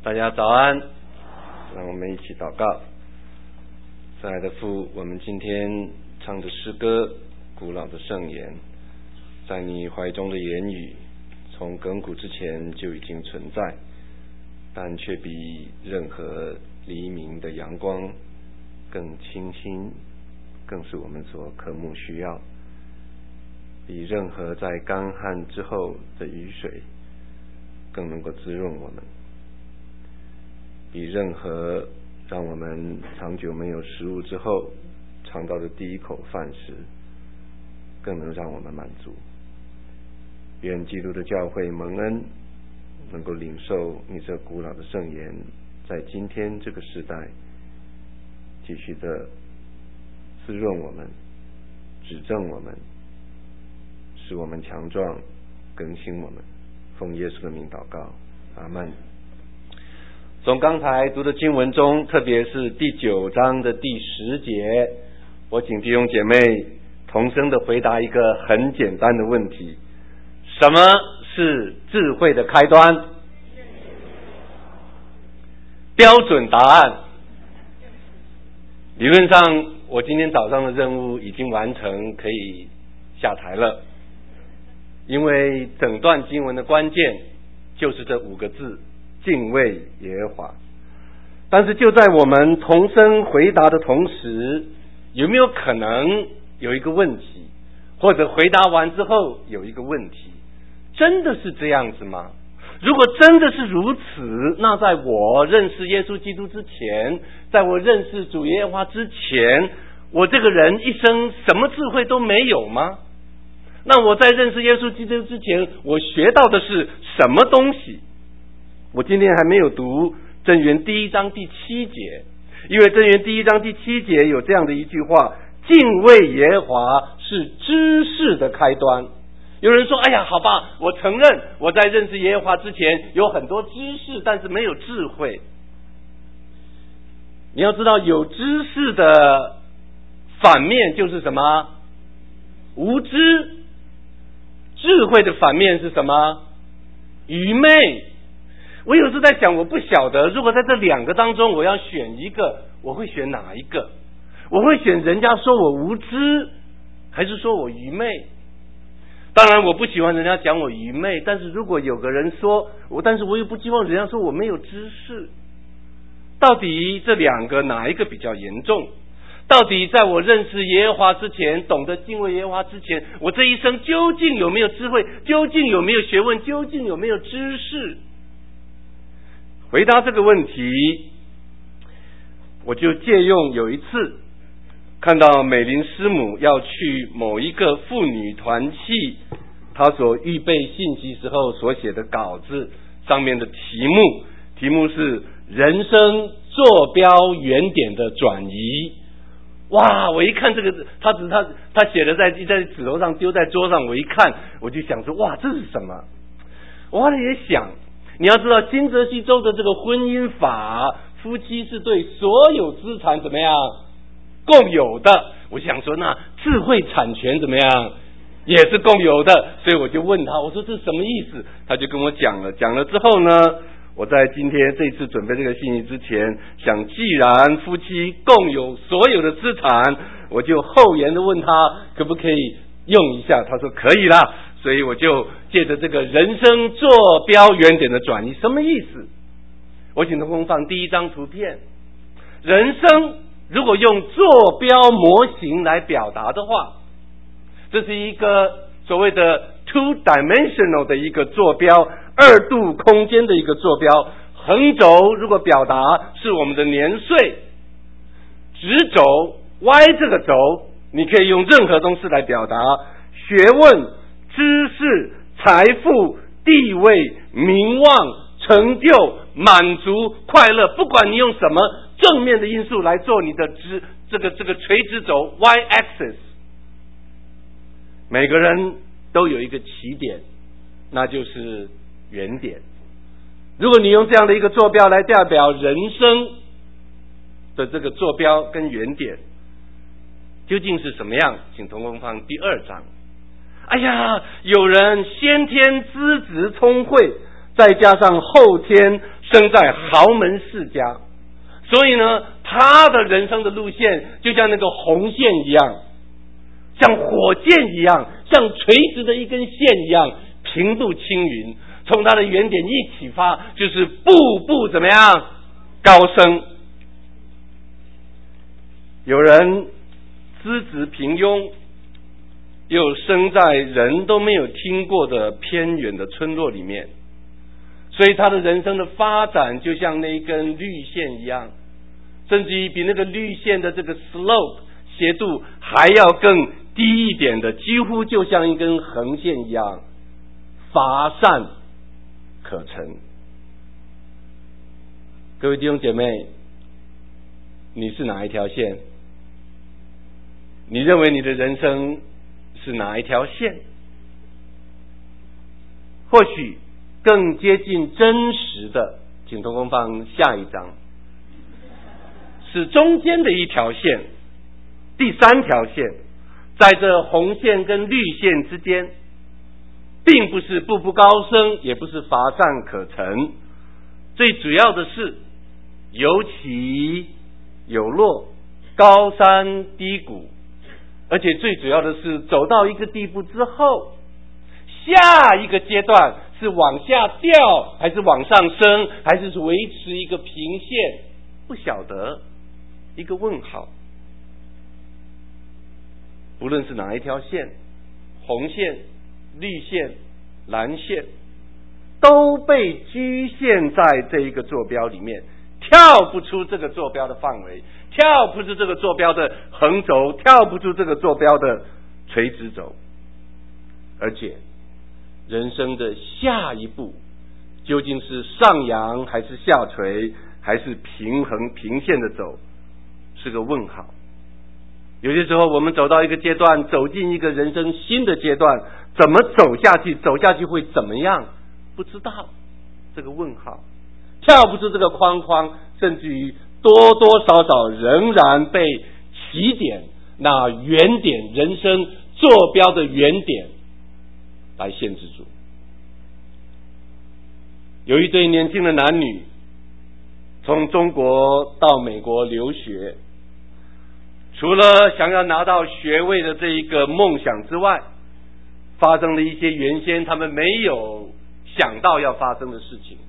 大家早安，让我们一起祷告。亲爱的父，我们今天唱的诗歌，古老的圣言，在你怀中的言语，从亘古之前就已经存在，但却比任何黎明的阳光更清新，更是我们所渴慕需要，比任何在干旱之后的雨水更能够滋润我们，比任何让我们长久没有食物之后尝到的第一口饭食更能让我们满足。愿基督的教会蒙恩，能够领受你这古老的圣言，在今天这个时代继续的滋润我们，指正我们，使我们强壮，更新我们。奉耶稣的名祷告，阿们。从刚才读的经文中，特别是第9章的第10节，我请弟兄姐妹同声的回答一个很简单的问题：什么是智慧的开端？标准答案。理论上，我今天早上的任务已经完成，可以下台了。因为整段经文的关键就是这5个字：敬畏耶和华。但是就在我们同声回答的同时，有没有可能有一个问题，或者回答完之后有一个问题，真的是这样子吗？如果真的是如此，那在我认识耶稣基督之前，在我认识主耶和华之前，我这个人一生什么智慧都没有吗？那我在认识耶稣基督之前，我学到的是什么东西？我今天还没有读箴言1章第7节，因为箴言1章第7节有这样的一句话：敬畏耶和华是知识的开端。有人说，哎呀，好吧，我承认我在认识耶和华之前有很多知识，但是没有智慧。你要知道，有知识的反面就是什么？无知。智慧的反面是什么？愚昧。我有时在想，我不晓得如果在这2个当中我要选一个，我会选哪一个？我会选人家说我无知，还是说我愚昧？当然我不喜欢人家讲我愚昧，但是如果有个人说我，但是我也不希望人家说我没有知识。到底这2个哪一个比较严重？到底在我认识耶和华之前，懂得敬畏耶和华之前，我这一生究竟有没有智慧？究竟有没有学问？究竟有没有知识？回答这个问题，我就借用有一次看到美林师母要去某一个妇女团契，她所预备信息时候所写的稿子上面的题目是人生坐标原点的转移。哇！我一看这个，他写的在纸头上丢在桌上，我一看我就想说，哇，这是什么？我后来也想，你要知道新泽西州的这个婚姻法，夫妻是对所有资产怎么样共有的。我想说，那智慧产权怎么样也是共有的。所以我就问他，我说这是什么意思？他就跟我讲了之后呢，我在今天这次准备这个信息之前，想既然夫妻共有所有的资产，我就后言的问他可不可以用一下。他说可以啦。所以我就借着这个人生坐标原点的转移，什么意思？我请同工放第1张图片。人生如果用坐标模型来表达的话，这是一个所谓的 two-dimensional 的一个坐标，2度空间的一个坐标。横轴如果表达是我们的年岁，直轴 Y 这个轴你可以用任何东西来表达，学问、知识、财富、地位、名望、成就、满足、快乐，不管你用什么正面的因素来做你的这个垂直轴 Y axis， 每个人都有一个起点，那就是原点。如果你用这样的一个坐标来代表人生的这个坐标跟原点究竟是什么样，请同工放第2章。哎呀，有人先天资质聪慧，再加上后天生在豪门世家，所以呢，他的人生的路线就像那个红线一样，像火箭一样，像垂直的一根线一样，平步青云，从他的原点一起发，就是步步怎么样高升。有人资质平庸，又生在人都没有听过的偏远的村落里面，所以他的人生的发展就像那一根绿线一样，甚至于比那个绿线的这个 slope 斜度还要更低一点的，几乎就像一根横线一样，乏善可陈。各位弟兄姐妹，你是哪一条线？你认为你的人生是哪一条线？或许更接近真实的，请同工放下一章，是中间的一条线，第三条线，在这红线跟绿线之间，并不是步步高升，也不是乏善可陈，最主要的是有起有落，高山低谷，而且最主要的是走到一个地步之后，下一个阶段是往下掉还是往上升，还是维持一个平线，不晓得，一个问号。不论是哪一条线，红线、绿线、蓝线，都被局限在这一个坐标里面，跳不出这个坐标的范围，跳不出这个坐标的横轴，跳不出这个坐标的垂直轴。而且人生的下一步究竟是上扬还是下垂，还是平衡平线的走，是个问号。有些时候我们走到一个阶段，走进一个人生新的阶段，怎么走下去，走下去会怎么样，不知道，这个问号，跳不出这个框框，甚至于多多少少仍然被起点，那原点，人生坐标的原点来限制住。有一对年轻的男女从中国到美国留学，除了想要拿到学位的这一个梦想之外，发生了一些原先他们没有想到要发生的事情。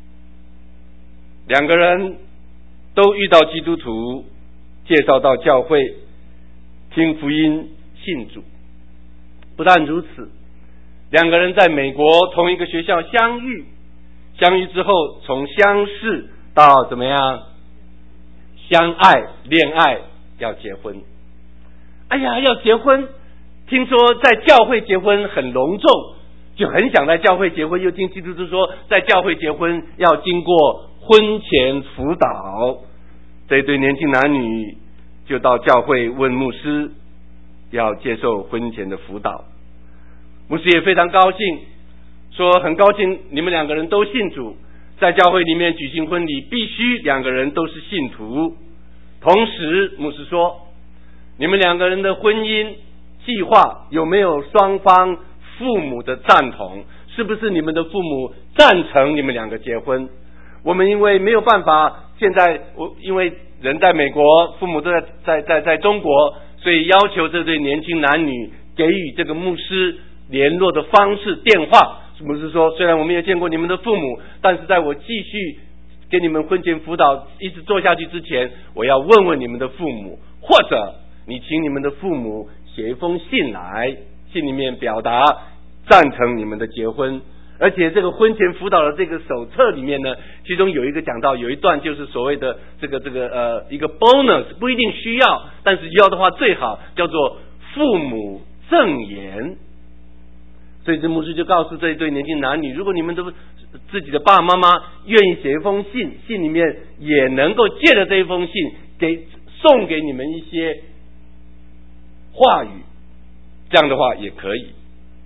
两个人都遇到基督徒，介绍到教会，听福音，信主。不但如此，两个人在美国同一个学校相遇之后，从相识到怎么样相爱恋爱，要结婚。哎呀，要结婚，听说在教会结婚很隆重，就很想在教会结婚，又听基督徒说在教会结婚要经过婚前辅导。这对年轻男女就到教会问牧师要接受婚前的辅导。牧师也非常高兴，说很高兴你们两个人都信主，在教会里面举行婚礼必须两个人都是信徒。同时牧师说，你们两个人的婚姻计划有没有双方父母的赞同，是不是你们的父母赞成你们两个结婚？我们因为没有办法，现在因为人在美国，父母都在中国，所以要求这对年轻男女给予这个牧师联络的方式电话。牧师说，虽然我没有见过你们的父母，但是在我继续给你们婚前辅导一直做下去之前，我要问问你们的父母，或者你请你们的父母写一封信来，信里面表达赞成你们的结婚。而且这个婚前辅导的这个手册里面呢，其中有一个讲到，有一段就是所谓的一个 bonus， 不一定需要，但是要的话最好，叫做父母赠言。所以这牧师就告诉这一对年轻男女，如果你们都自己的爸爸妈妈愿意写一封信，信里面也能够借着这一封信送给你们一些话语，这样的话也可以。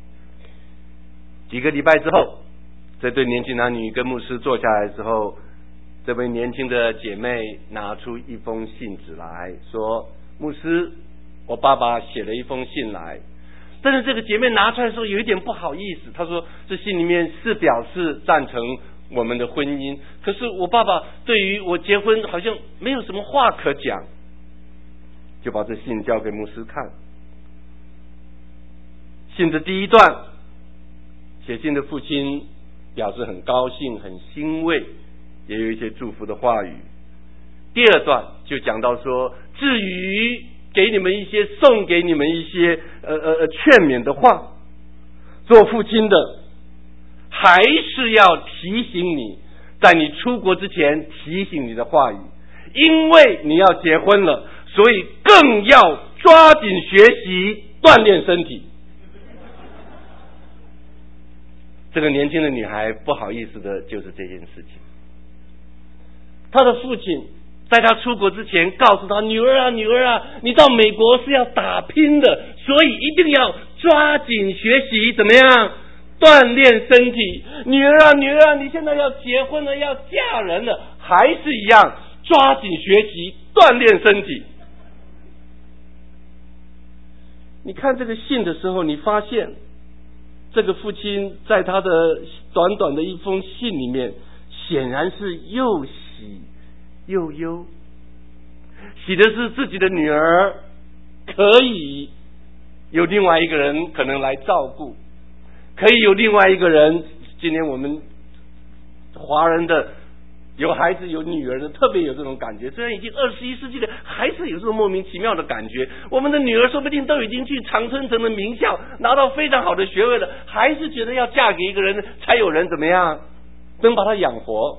几个礼拜之后，这对年轻男女跟牧师坐下来之后，这位年轻的姐妹拿出一封信纸来说，牧师，我爸爸写了一封信来。但是这个姐妹拿出来的时候有一点不好意思，她说这信里面是表示赞成我们的婚姻。可是我爸爸对于我结婚好像没有什么话可讲，就把这信交给牧师看。信的第一段，写信的父亲表示很高兴很欣慰，也有一些祝福的话语。第二段就讲到说，至于给你们一些送给你们一些劝勉的话，做父亲的还是要提醒你，在你出国之前提醒你的话语，因为你要结婚了，所以更要抓紧学习锻炼身体。这个年轻的女孩不好意思的就是这件事情。她的父亲在她出国之前告诉她，女儿啊女儿啊，你到美国是要打拼的，所以一定要抓紧学习，怎么样锻炼身体。女儿啊女儿啊，你现在要结婚了，要嫁人了，还是一样抓紧学习锻炼身体。你看这个信的时候，你发现这个父亲在他的短短的一封信里面，显然是又喜又忧。喜的是自己的女儿可以有另外一个人可能来照顾，可以有另外一个人，今天我们华人的有孩子有女儿的特别有这种感觉，虽然已经21世纪了，还是有这种莫名其妙的感觉。我们的女儿说不定都已经去常春藤的名校拿到非常好的学位了，还是觉得要嫁给一个人才有人怎么样能把她养活。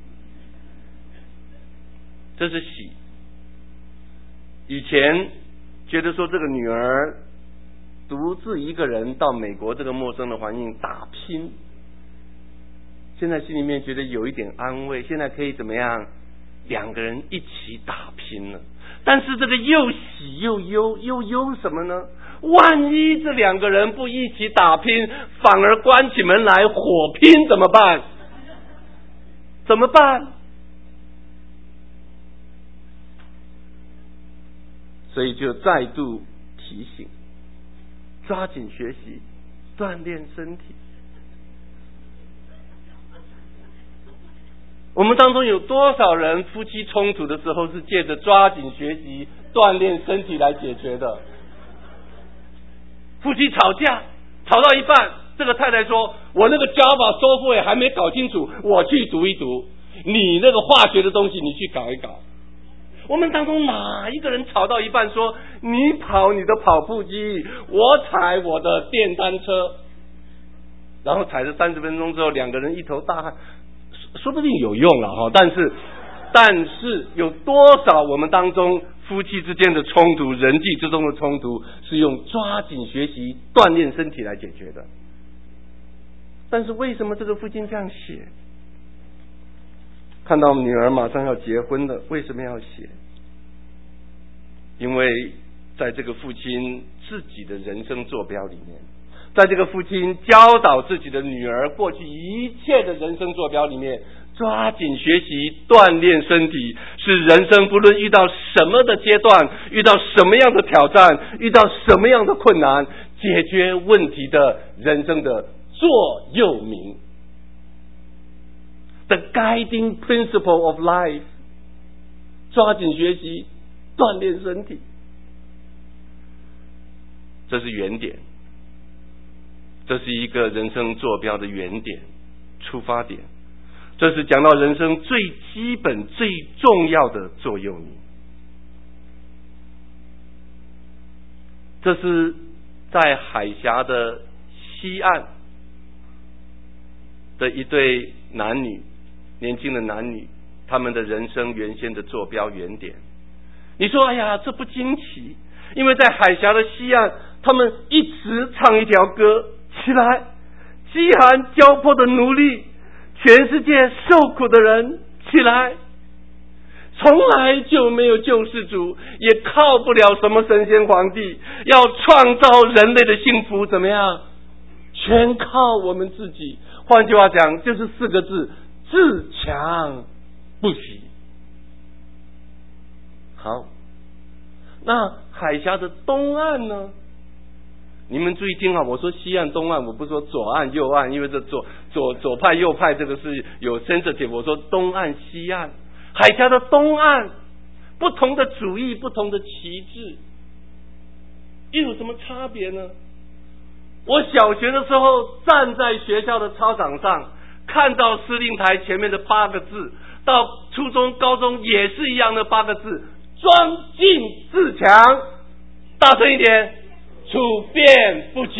这是喜。以前觉得说这个女儿独自一个人到美国这个陌生的环境打拼，现在心里面觉得有一点安慰，现在可以怎么样两个人一起打拼了。但是这个又喜又忧，又忧什么呢？万一这两个人不一起打拼，反而关起门来火拼怎么办？怎么办？所以就再度提醒，抓紧学习锻炼身体。我们当中有多少人夫妻冲突的时候是借着抓紧学习锻炼身体来解决的？夫妻吵架吵到一半，这个太太说，我那个 Java software 还没搞清楚，我去读一读，你那个化学的东西你去搞一搞。我们当中哪一个人吵到一半说，你跑你的跑步机，我踩我的电单车，然后踩了30分钟之后，两个人一头大汗，说不定有用了哈，但是有多少我们当中夫妻之间的冲突，人际之中的冲突，是用抓紧学习锻炼身体来解决的？但是为什么这个父亲这样写？看到女儿马上要结婚了，为什么要写？因为在这个父亲自己的人生坐标里面，在这个父亲教导自己的女儿过去一切的人生坐标里面，抓紧学习锻炼身体，是人生不论遇到什么的阶段，遇到什么样的挑战，遇到什么样的困难，解决问题的人生的座右铭。The guiding principle of life， 抓紧学习锻炼身体，这是原点，这是一个人生坐标的原点出发点，这是讲到人生最基本最重要的座右铭。这是在海峡的西岸的一对男女，年轻的男女，他们的人生原先的坐标原点。你说哎呀，这不惊奇，因为在海峡的西岸，他们一直唱一条歌，起来，饥寒交迫的奴隶，全世界受苦的人，起来，从来就没有救世主，也靠不了什么神仙皇帝，要创造人类的幸福怎么样？全靠我们自己。换句话讲，就是4个字，自强不息。好，那海峡的东岸呢？ 你们注意听好，我说西岸东岸，我不说左岸右岸，因为这左派右派这个是有 sensitive， 我说东岸西岸，海峡的东岸，不同的主义，不同的旗帜，又有什么差别呢？我小学的时候站在学校的操场上，看到司令台前面的8个字，到初中高中也是一样的8个字，庄敬自强，大声一点，处变不惊。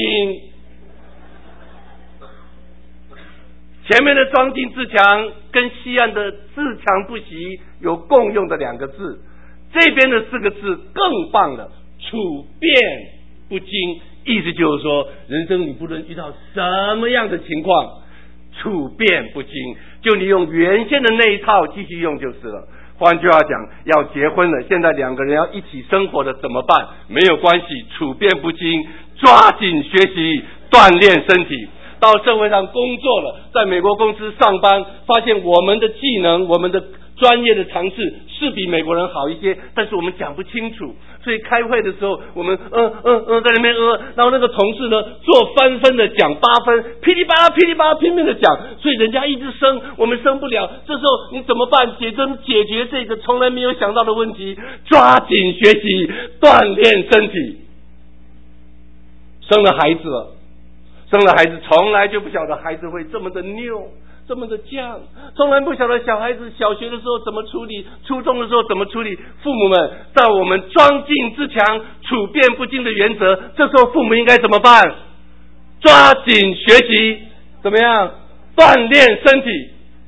前面的庄敬自强跟西岸的自强不息有共用的2个字，这边的4个字更棒了，处变不惊。意思就是说，人生你不论遇到什么样的情况，处变不惊，就你用原先的那一套继续用就是了。换句话讲，要结婚了，现在2个人要一起生活的怎么办？没有关系，处变不惊，抓紧学习，锻炼身体。到社会上工作了，在美国公司上班，发现我们的技能，我们的专业的常识是比美国人好一些，但是我们讲不清楚，所以开会的时候我们在那边然后那个同事呢做翻分的讲8分，噼里啪啦噼里啪啦拼命的讲，所以人家一直升，我们升不了。这时候你怎么办？解决这个从来没有想到的问题，抓紧学习，锻炼身体。生了孩子了，从来就不晓得孩子会这么的拗，这么的犟，从来不晓得小孩子小学的时候怎么处理，初中的时候怎么处理。父母们在我们庄敬自强、处变不惊的原则，这时候父母应该怎么办？抓紧学习，怎么样？锻炼身体。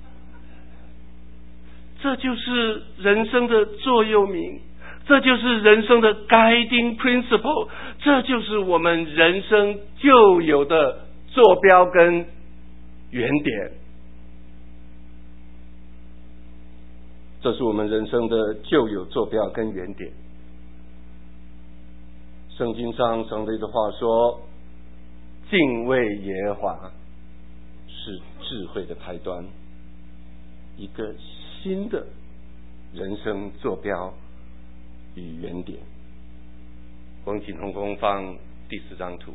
这就是人生的座右铭，这就是人生的 guiding principle， 这就是我们人生就有的坐标跟原点。这是我们人生的旧有坐标跟原点。圣经上神的一句话说，敬畏耶和华是智慧的开端，一个新的人生坐标与原点。我们请同工放第4张图，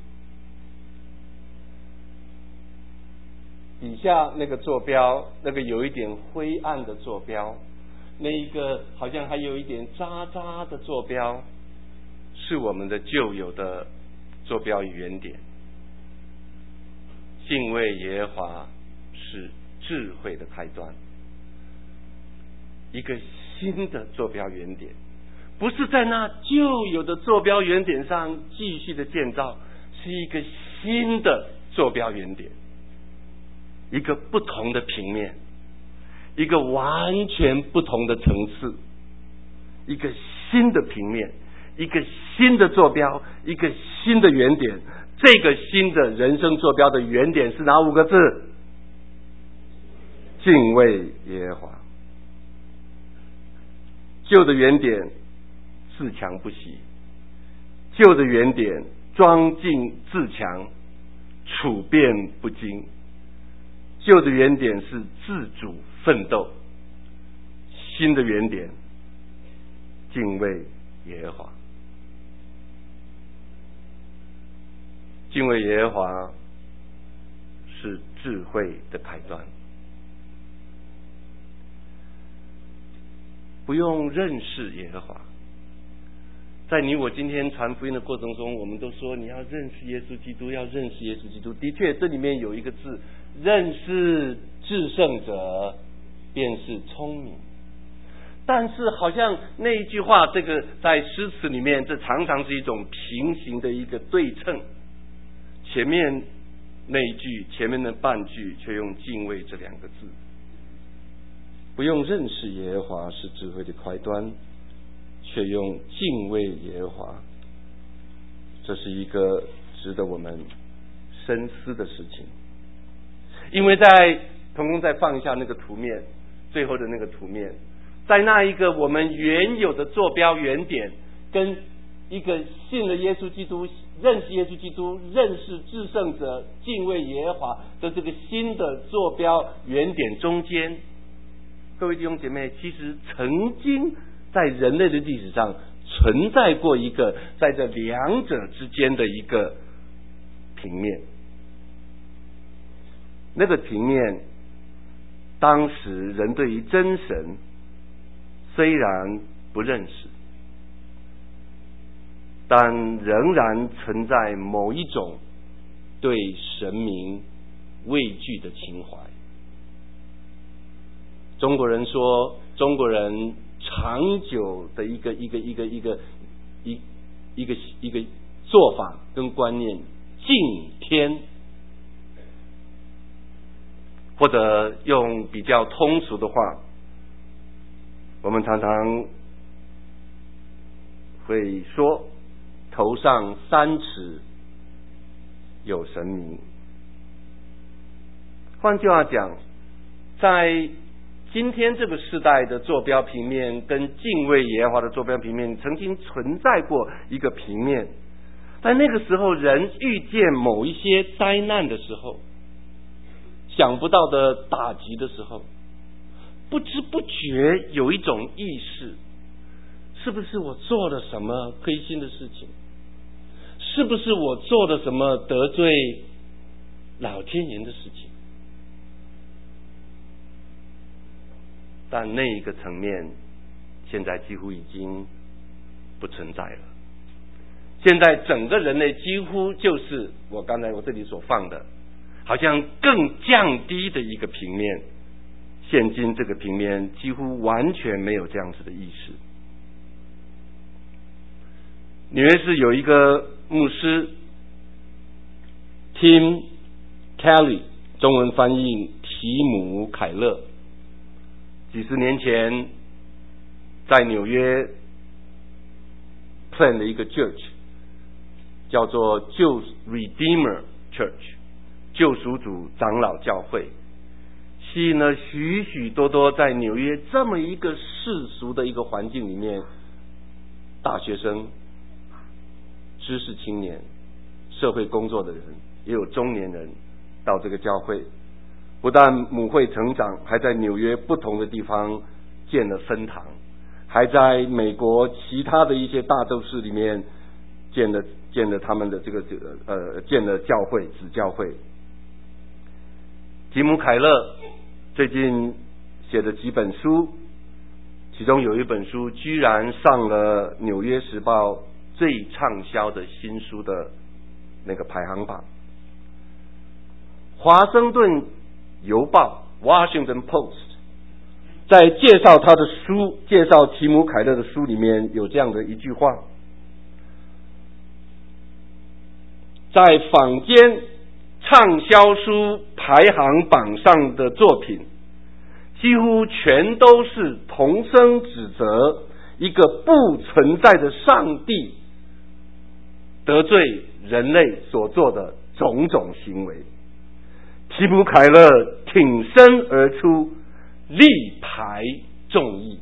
底下那个坐标，那个有一点灰暗的坐标，那一个好像还有一点渣渣的坐标，是我们的旧有的坐标与原点。敬畏耶和华是智慧的开端，一个新的坐标原点，不是在那旧有的坐标原点上继续的建造，是一个新的坐标原点，一个不同的平面，一个完全不同的层次，一个新的平面，一个新的坐标，一个新的原点。这个新的人生坐标的原点是哪5个字？敬畏耶和华。旧的原点自强不息，旧的原点庄敬自强，处变不惊。旧的原点是自主奋斗，新的原点敬畏耶和华。敬畏耶和华是智慧的开端。不用认识耶和华，在你我今天传福音的过程中，我们都说你要认识耶稣基督，要认识耶稣基督。的确，这里面有一个字，认识至圣者便是聪明。但是好像那一句话，这个在诗词里面，这常常是一种平行的一个对称。前面那一句，前面的半句却用敬畏这2个字。不用认识耶和华是智慧的开端，却用敬畏耶和华，这是一个值得我们深思的事情。因为同工再放一下那个图面，最后的那个图面，在那一个我们原有的坐标原点，跟一个信了耶稣基督、认识耶稣基督、认识至圣者、敬畏耶和华的这个新的坐标原点中间，各位弟兄姐妹，其实曾经在人类的历史上存在过一个在这2者之间的一个平面。那个平面，当时人对于真神虽然不认识，但仍然存在某一种对神明畏惧的情怀。中国人说，中国人长久的一个做法跟观念，敬天，或者用比较通俗的话，我们常常会说头上3尺有神明。换句话讲，在今天这个时代的坐标平面跟敬畏耶和华的坐标平面曾经存在过一个平面，但那个时候人遇见某一些灾难的时候，想不到的打击的时候，不知不觉有一种意识，是不是我做了什么亏心的事情？是不是我做了什么得罪老天爷的事情？但那一个层面现在几乎已经不存在了。现在整个人类几乎就是我刚才我这里所放的，好像更降低的一个平面。现今这个平面几乎完全没有这样子的意识。纽约市有一个牧师 Tim Kelly， 中文翻译提姆凯勒，几十年前在纽约 plan 了一个 church， 叫做救 Redeemer Church， 救赎主长老教会，吸引了许许多多在纽约这么一个世俗的一个环境里面，大学生、知识青年、社会工作的人，也有中年人到这个教会。不但母会成长，还在纽约不同的地方建了分堂，还在美国其他的一些大都市里面建了他们的建了教会、子教会。提姆凯勒最近写的几本书，其中有一本书居然上了《纽约时报》最畅销的新书的那个排行榜。华盛顿邮报 Washington Post 在介绍他的书，介绍提姆凯勒的书里面有这样的一句话：在坊间畅销书排行榜上的作品，几乎全都是同声指责一个不存在的上帝得罪人类所做的种种行为。提姆凯勒挺身而出，力排众议。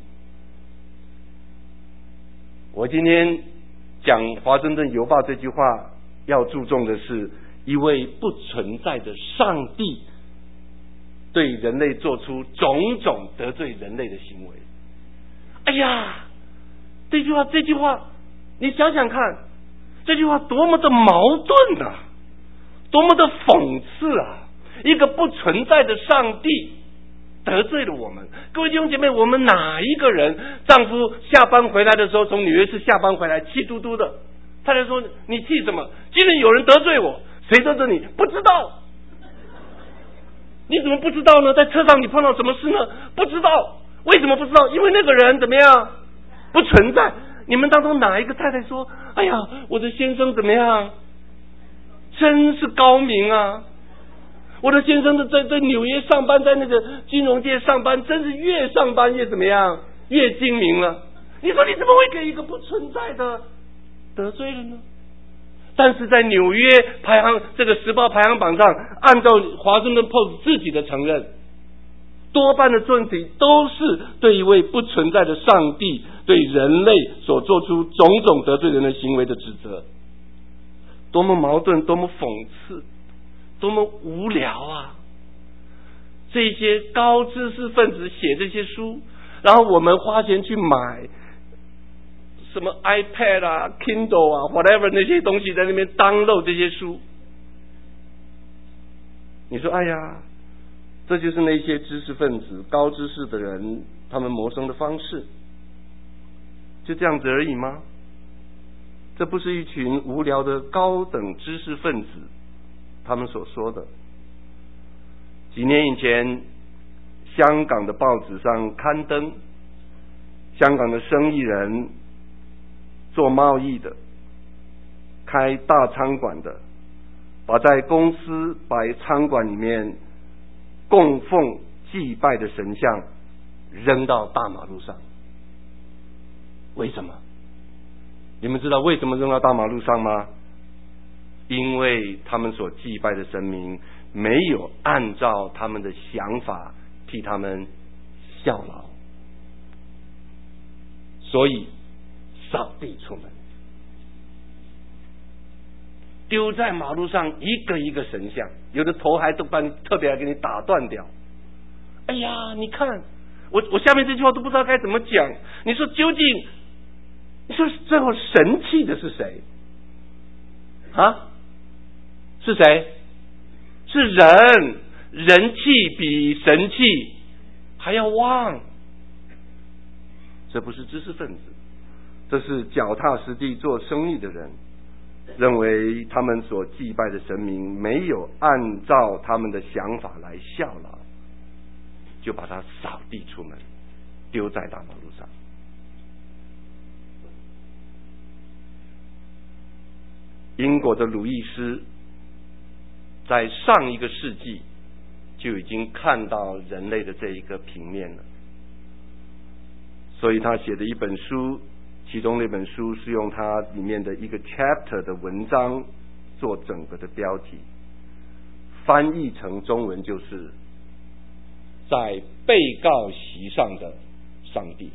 我今天讲华盛顿邮报这句话，要注重的是一位不存在的上帝对人类做出种种得罪人类的行为。哎呀，这句话你想想看，这句话多么的矛盾啊，多么的讽刺啊！一个不存在的上帝得罪了我们。各位弟兄姐妹，我们哪一个人丈夫下班回来的时候，从纽约市下班回来气嘟嘟的，太太说你气什么？今天有人得罪我。谁得罪你？不知道。你怎么不知道呢？在车上你碰到什么事呢？不知道。为什么不知道？因为那个人怎么样？不存在。你们当中哪一个太太说，哎呀，我的先生怎么样？真是高明啊！我的先生在纽约上班，在那个金融界上班，真是越上班越怎么样？越精明了。你说你怎么会给一个不存在的得罪了呢？但是在纽约排行这个时报排行榜上，按照华盛顿 Post 自己的承认，多半的问题都是对一位不存在的上帝对人类所做出种种得罪人的行为的指责。多么矛盾，多么讽刺，多么无聊啊！这些高知识分子写这些书，然后我们花钱去买什么 iPad 啊 Kindle 啊 whatever 那些东西，在那边download这些书， 你说哎呀，这就是那些知识分子、高知识的人他们谋生的方式，就这样子而已吗？这不是一群无聊的高等知识分子他们所说的。几年以前，香港的报纸上刊登香港的生意人，做贸易的，开大餐馆的，把在公司摆餐馆里面供奉祭拜的神像扔到大马路上。为什么？你们知道为什么扔到大马路上吗？因为他们所祭拜的神明没有按照他们的想法替他们效劳，所以扫地出门，丢在马路上一个一个神像，有的头还都特别给你打断掉。哎呀，你看我下面这句话都不知道该怎么讲。你说究竟，你说最后神气的是谁啊？是谁？是人，人气比神气还要旺。这不是知识分子，这是脚踏实地做生意的人，认为他们所祭拜的神明没有按照他们的想法来效劳，就把他扫地出门，丢在大马路上。英国的鲁易斯在上一个世纪就已经看到人类的这一个平面了，所以他写的一本书，其中那本书是用他里面的一个 chapter 的文章做整个的标题，翻译成中文就是在被告席上的上帝。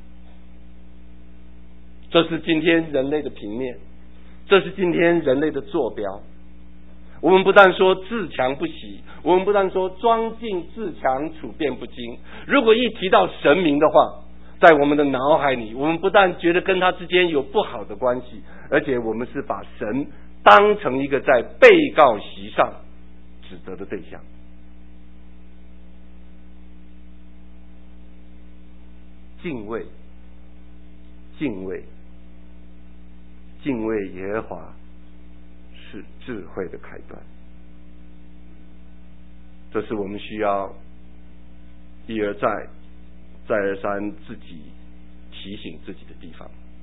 这是今天人类的平面，这是今天人类的坐标。我们不但说自强不息，我们不但说庄敬自强，处变不惊。如果一提到神明的话，在我们的脑海里，我们不但觉得跟他之间有不好的关系，而且我们是把神当成一个在被告席上指责的对象。敬畏，敬畏，敬畏耶和华是智慧的开端。这是我们需要一而再再而三自己提醒自己的地方。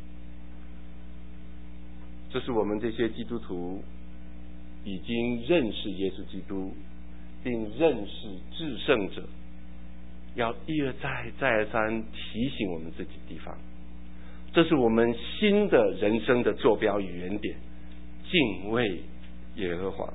这是我们这些基督徒已经认识耶稣基督并认识至圣者，要一而再再而三提醒我们自己的地方。这是我们新的人生的坐标与原点，敬畏耶和华。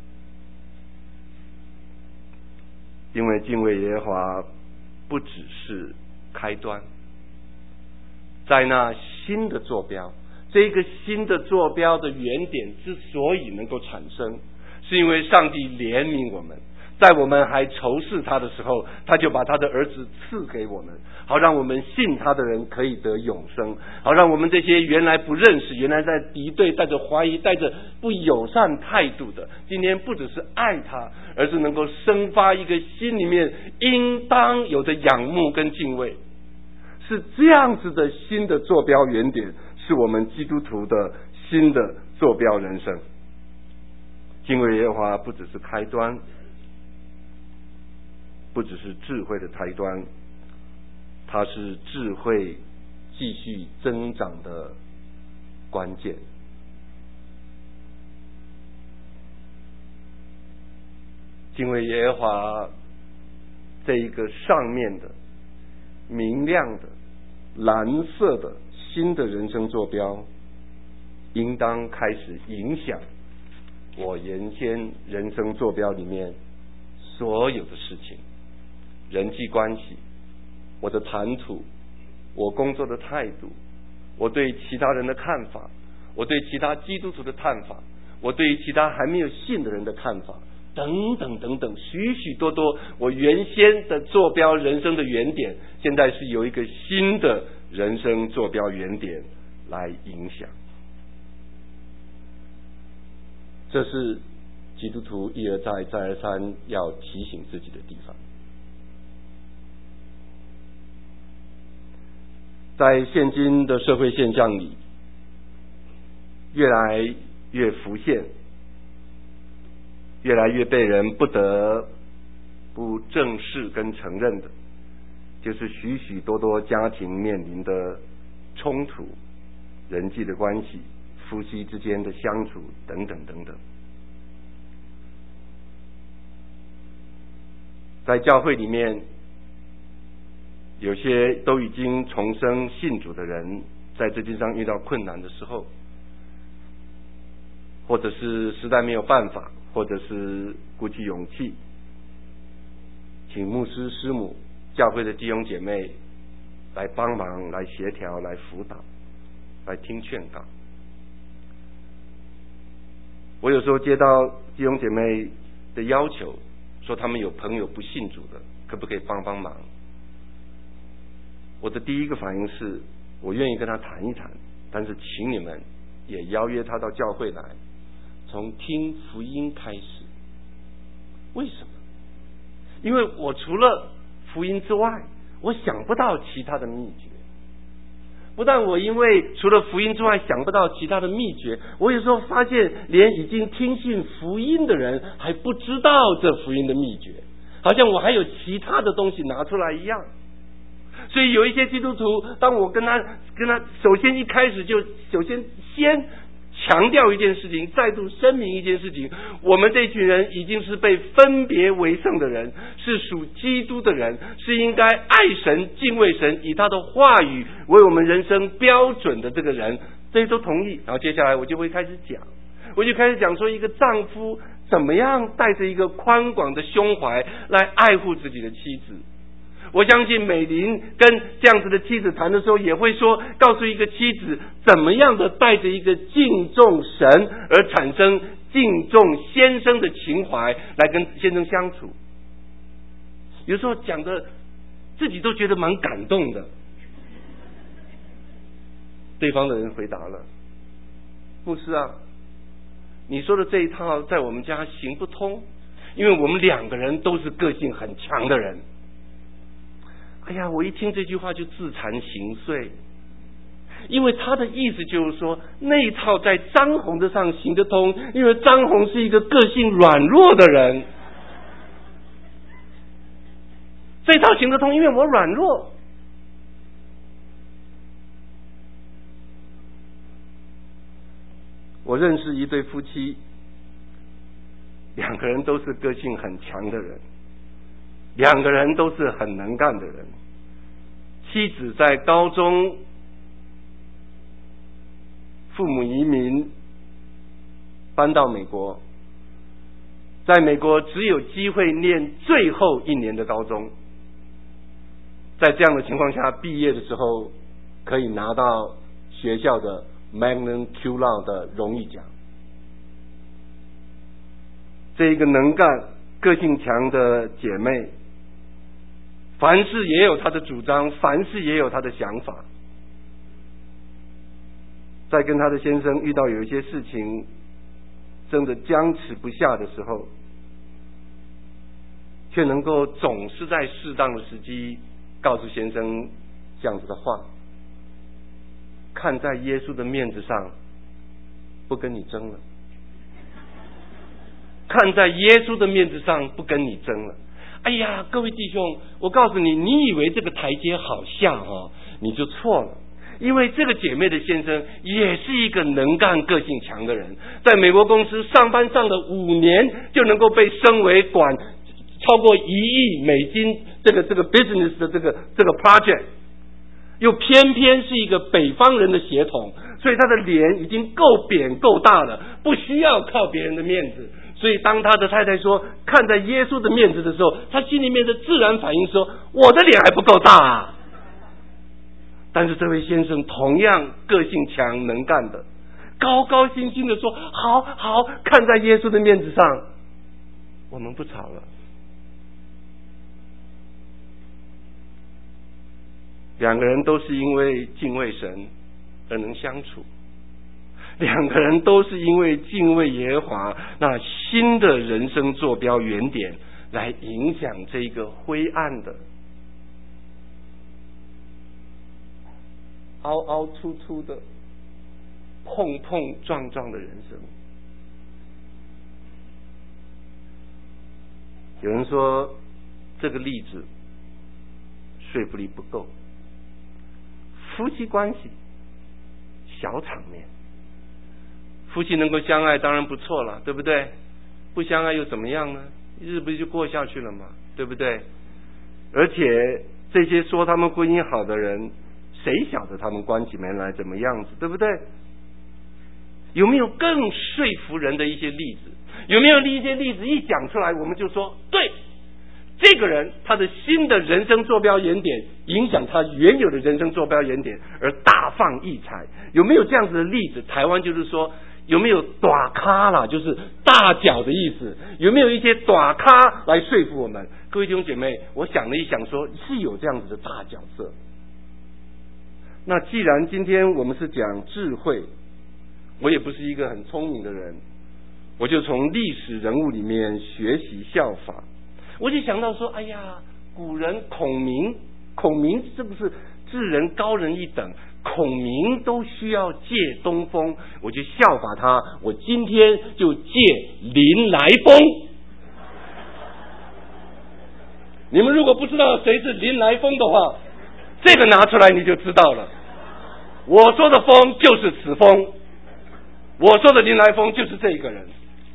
因为敬畏耶和华不只是开端，在那新的坐标，这个新的坐标的原点之所以能够产生，是因为上帝怜悯我们，在我们还仇视他的时候，他就把他的儿子赐给我们，好让我们信他的人可以得永生，好让我们这些原来不认识、原来在敌对、带着怀疑、带着不友善态度的，今天不只是爱他，而是能够生发一个心里面应当有的仰慕跟敬畏。是这样子的新的坐标原点，是我们基督徒的新的坐标人生。敬畏耶和华不只是开端，不只是智慧的开端，它是智慧继续增长的关键。敬畏耶和华这一个上面的明亮的蓝色的新的人生坐标，应当开始影响我原先人生坐标里面所有的事情，人际关系，我的谈吐，我工作的态度，我对其他人的看法，我对其他基督徒的看法，我对其他还没有信的人的看法，等等等等，许许多多我原先的坐标人生的原点，现在是有一个新的人生坐标原点来影响。这是基督徒一而再再而三要提醒自己的地方。在现今的社会现象里，越来越浮现，越来越被人不得不正视跟承认的，就是许许多多家庭面临的冲突、人际的关系、夫妻之间的相处等等等等。在教会里面，有些都已经重生信主的人，在这地上遇到困难的时候，或者是实在没有办法，或者是鼓起勇气，请牧师师母、教会的弟兄姐妹来帮忙、来协调、来辅导、来听劝告。我有时候接到弟兄姐妹的要求，说他们有朋友不信主的，可不可以帮帮忙？我的第一个反应是，我愿意跟他谈一谈，但是请你们也邀约他到教会来，从听福音开始。为什么？因为我除了福音之外，我想不到其他的秘诀。不但我因为除了福音之外想不到其他的秘诀，我有时候发现连已经听信福音的人还不知道这福音的秘诀，好像我还有其他的东西拿出来一样。所以有一些基督徒，当我跟他首先一开始就先强调一件事情，再度声明一件事情，我们这群人已经是被分别为圣的人，是属基督的人，是应该爱神、敬畏神，以他的话语为我们人生标准的这个人，这些都同意。然后接下来我就会开始讲说，一个丈夫怎么样带着一个宽广的胸怀来爱护自己的妻子。我相信美玲跟这样子的妻子谈的时候，也会说，告诉一个妻子怎么样的带着一个敬重神而产生敬重先生的情怀来跟先生相处。有时候讲的自己都觉得蛮感动的。对方的人回答了：牧师啊，你说的这一套在我们家行不通，因为我们两个人都是个性很强的人。哎呀，我一听这句话就自惭形秽，因为他的意思就是说，那一套在张红的上行得通，因为张红是一个个性软弱的人，这一套行得通，因为我软弱。我认识一对夫妻，两个人都是个性很强的人，两个人都是很能干的人。妻子在高中，父母移民搬到美国，在美国只有机会念最后一年的高中，在这样的情况下，毕业的时候可以拿到学校的 Magna Cum Laude 的荣誉奖。这一个能干、个性强的姐妹，凡事也有她的主张，凡事也有她的想法。在跟她的先生遇到有一些事情争得僵持不下的时候，却能够总是在适当的时机告诉先生这样子的话：看在耶稣的面子上，不跟你争了。看在耶稣的面子上，不跟你争了。哎呀，各位弟兄，我告诉你，你以为这个台阶好下你就错了。因为这个姐妹的先生也是一个能干、个性强的人，在美国公司上班上了5年，就能够被升为管超过1亿美金这个 business 的这个 project， 又偏偏是一个北方人的血统，所以他的脸已经够扁够大了，不需要靠别人的面子。所以当他的太太说看在耶稣的面子的时候，他心里面的自然反应说，我的脸还不够大啊。但是这位先生同样个性强能干的，高高兴兴的说，好好，看在耶稣的面子上，我们不吵了。两个人都是因为敬畏神而能相处，两个人都是因为敬畏耶和华，那新的人生坐标原点来影响这个灰暗的、凹凹凸凸的、碰碰撞撞的人生。有人说这个例子说服力不够，夫妻关系小场面，夫妻能够相爱当然不错了，对不对？不相爱又怎么样呢？日子不就过下去了吗？对不对？而且这些说他们婚姻好的人，谁晓得他们关起门来怎么样子，对不对？有没有更说服人的一些例子？有没有一些例子一讲出来，我们就说对，这个人他的新的人生坐标原点影响他原有的人生坐标原点，而大放异彩。有没有这样子的例子？台湾就是说有没有大咖啦，就是大脚的意思？有没有一些大咖来说服我们？各位弟兄姐妹，我想了一想说是有这样子的大角色。那既然今天我们是讲智慧，我也不是一个很聪明的人，我就从历史人物里面学习效法。我就想到说，哎呀，古人孔明是不是智人高人一等？孔明都需要借东风，我就效法他，我今天就借林来疯。你们如果不知道谁是林来疯的话，这个拿出来你就知道了。我说的风就是此风，我说的林来疯就是这个人。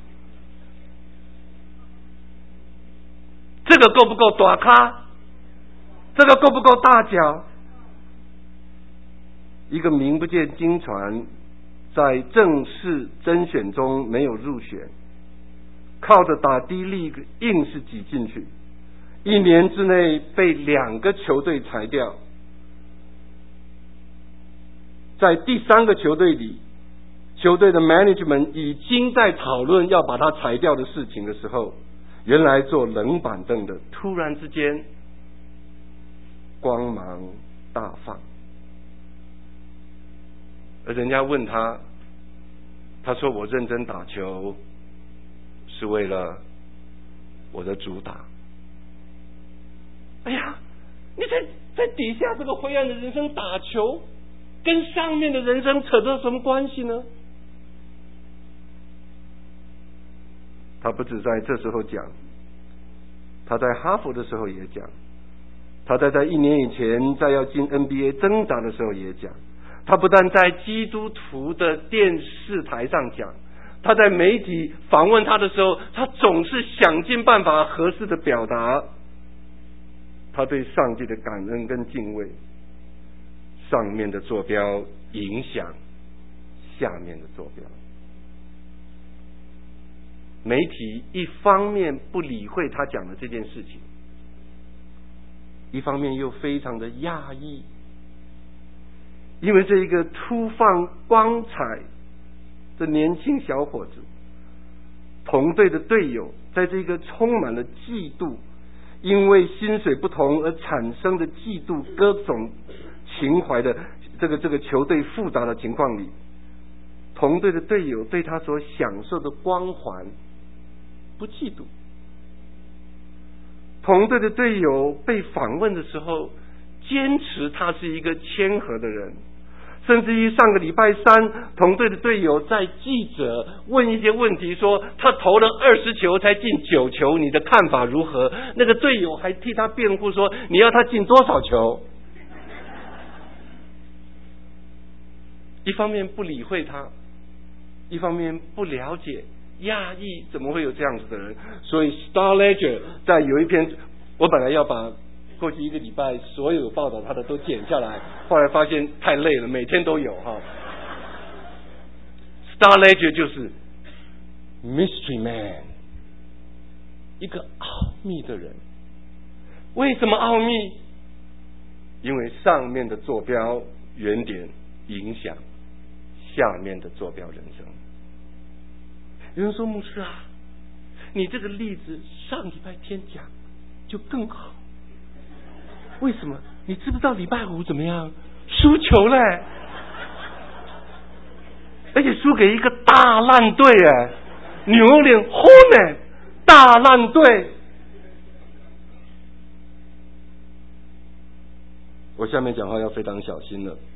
这个够不够大咖？这个够不够大脚？一个名不见经传，在正式甄选中没有入选，靠着打低力硬是挤进去，1年之内被2个球队裁掉。在第3个球队里，球队的 management 已经在讨论要把他裁掉的事情的时候，原来坐冷板凳的突然之间光芒大放。而人家问他，他说我认真打球是为了我的主打。哎呀，你在底下这个灰暗的人生打球，跟上面的人生扯到什么关系呢？他不止在这时候讲，他在哈佛的时候也讲，他在1年以前在要进 NBA 挣扎的时候也讲，他不但在基督徒的电视台上讲，他在媒体访问他的时候，他总是想尽办法合适的表达他对上帝的感恩跟敬畏。上面的坐标影响下面的坐标。媒体一方面不理会他讲的这件事情，一方面又非常的讶异，因为这一个突放光彩的年轻小伙子，同队的队友在这个充满了嫉妒，因为薪水不同而产生的嫉妒各种情怀的这个球队复杂的情况里，同队的队友对他所享受的光环不嫉妒。同队的队友被访问的时候，坚持他是一个谦和的人，甚至于上个礼拜3，同队的队友在记者问一些问题说他投了20球才进9球，你的看法如何？那个队友还替他辩护说你要他进多少球？一方面不理会他，一方面不了解，讶异怎么会有这样子的人。所以 Star Ledger 在有一篇，我本来要把过去1个礼拜所有报道他的都剪下来，后来发现太累了，每天都有哈。Star Ledger 就是 Mystery Man， 一个奥秘的人。为什么奥秘？因为上面的坐标原点影响下面的坐标人生。有人说牧师啊，你这个例子上礼拜天讲就更好，为什么？你知不知道礼拜5怎么样？输球嘞，而且输给一个大烂队哎！ 牛脸后面大烂队。我下面讲话要非常小心了，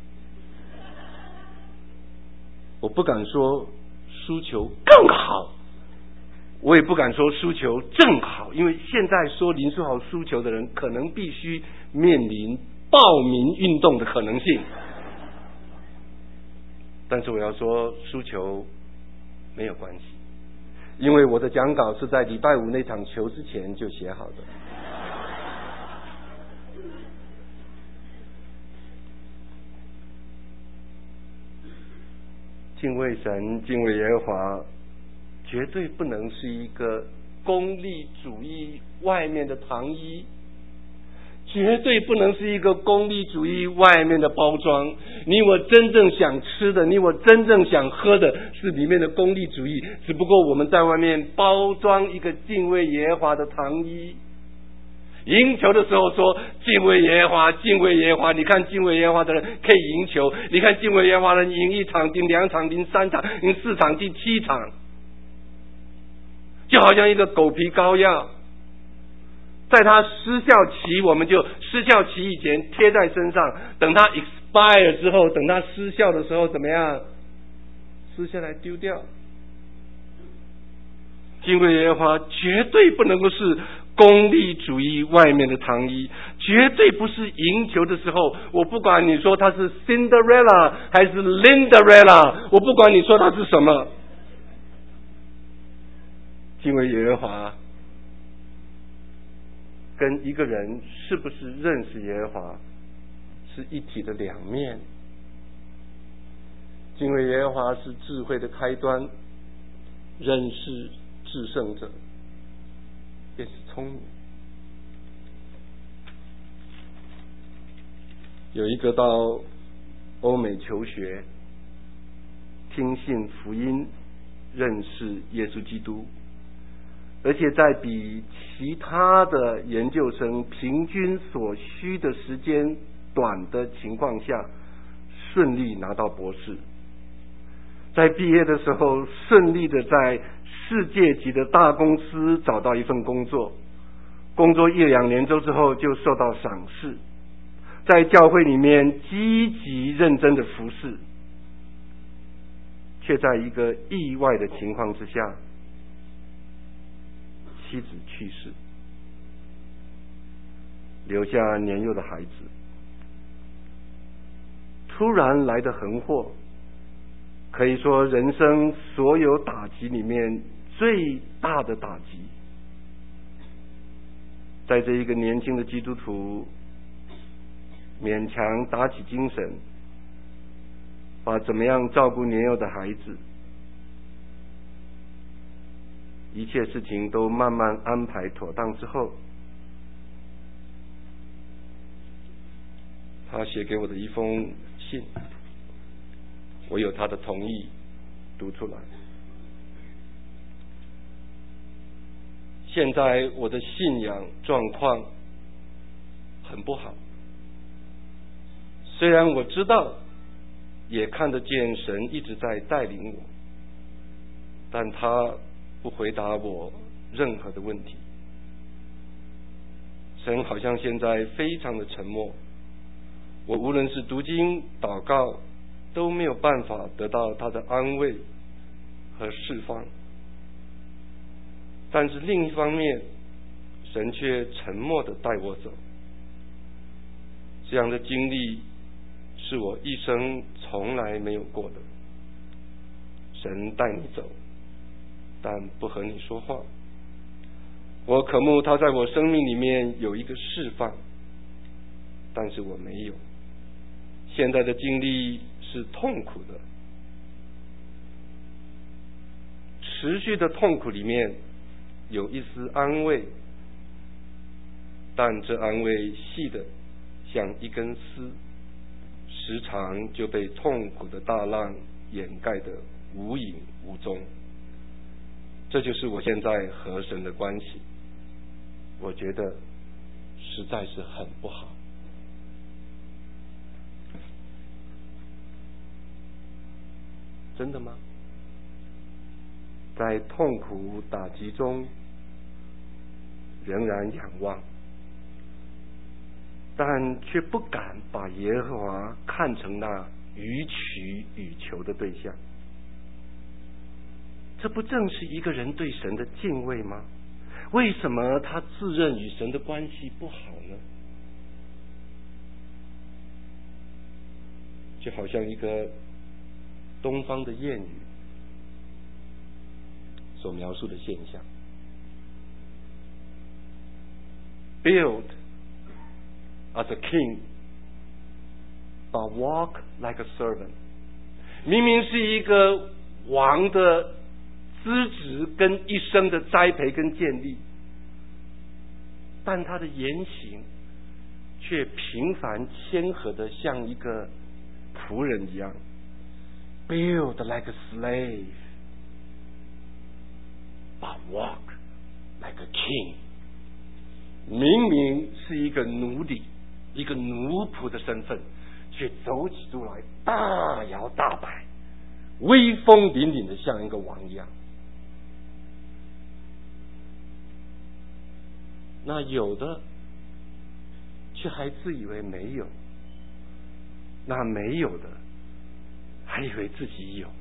我不敢说输球更好，我也不敢说输球正好，因为现在说林书豪输球的人可能必须面临暴民运动的可能性。但是我要说输球没有关系，因为我的讲稿是在礼拜五那场球之前就写好的。敬畏神，敬畏耶和华，绝对不能是一个功利主义外面的糖衣，绝对不能是一个功利主义外面的包装。你我真正想吃的，你我真正想喝的是里面的功利主义，只不过我们在外面包装一个敬畏耶和华的糖衣。赢球的时候说敬畏耶和华，敬畏耶和华。你看敬畏耶和华的人可以赢球，你看敬畏耶和华的人赢1场、赢2场、赢3场、赢4场、进7场，就好像一个狗皮膏药，在它失效期，我们就失效期以前贴在身上，等它 expire 之后，等它失效的时候怎么样？撕下来丢掉。敬畏耶和华绝对不能够是功利主义外面的糖衣，绝对不是赢球的时候，我不管你说他是 Cinderella 还是 Linderella， 我不管你说他是什么。敬畏耶和华跟一个人是不是认识耶和华是一体的两面。敬畏耶和华是智慧的开端，认识至圣者便是聪明。有一个到欧美求学，听信福音，认识耶稣基督，而且在比其他的研究生平均所需的时间短的情况下，顺利拿到博士。在毕业的时候，顺利的在世界级的大公司找到一份工作，工作1-2年之后就受到赏识，在教会里面积极认真的服侍，却在一个意外的情况之下，妻子去世，留下年幼的孩子。突然来的横祸，可以说人生所有打击里面最大的打击。在这一个年轻的基督徒勉强打起精神，把怎么样照顾年幼的孩子，一切事情都慢慢安排妥当之后，他写给我的一封信，我有他的同意读出来。现在我的信仰状况很不好，虽然我知道也看得见神一直在带领我，但他不回答我任何的问题。神好像现在非常的沉默，我无论是读经祷告都没有办法得到他的安慰和释放。但是另一方面，神却沉默地带我走。这样的经历是我一生从来没有过的。神带你走，但不和你说话。我渴慕他在我生命里面有一个释放，但是我没有。现在的经历是痛苦的，持续的痛苦里面有一丝安慰，但这安慰细的像一根丝，时常就被痛苦的大浪掩盖得无影无踪。这就是我现在和神的关系，我觉得实在是很不好。真的吗？ 在痛苦打击中仍然仰望，但却不敢把耶和华看成那予取予求的对象。这不正是一个人对神的敬畏吗？为什么他自认与神的关系不好呢？就好像一个东方的谚语所描述的现象。 Build as a king, but walk like a servant。 明明是一个王的资质跟一生的栽培跟建立，但他的言行却平凡谦和的像一个仆人一样。 Build like a slave, but walk like a king。 明明是一个奴隶，一个奴仆的身份，却走起路来大摇大摆，威风凛凛的像一个王一样。那有的却还自以为没有，那没有的还以为自己有。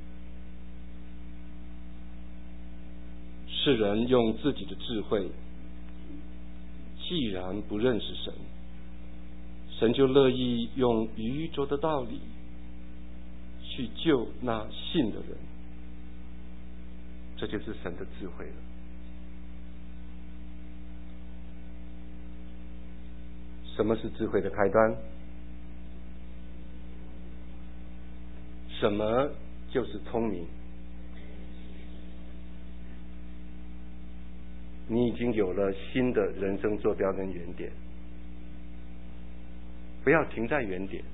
世人用自己的智慧，既然不认识神，神就乐意用愚拙的道理去救那信的人。这就是神的智慧了。什么是智慧的开端？什么就是聪明？你已经有了新的人生坐标跟原点，不要停在原点，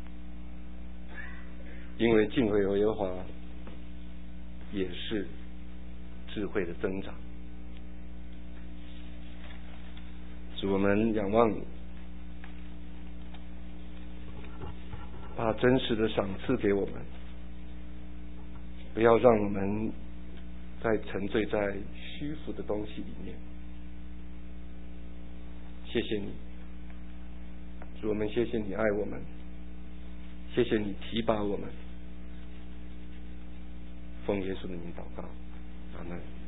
因为敬畏耶和华也是智慧的增长。主，我们仰望你，把真实的赏赐给我们，不要让我们再沉醉在虚浮的东西里面。谢谢你，主，我们谢谢你爱我们，谢谢你提拔我们，奉耶稣的名祷告，阿门。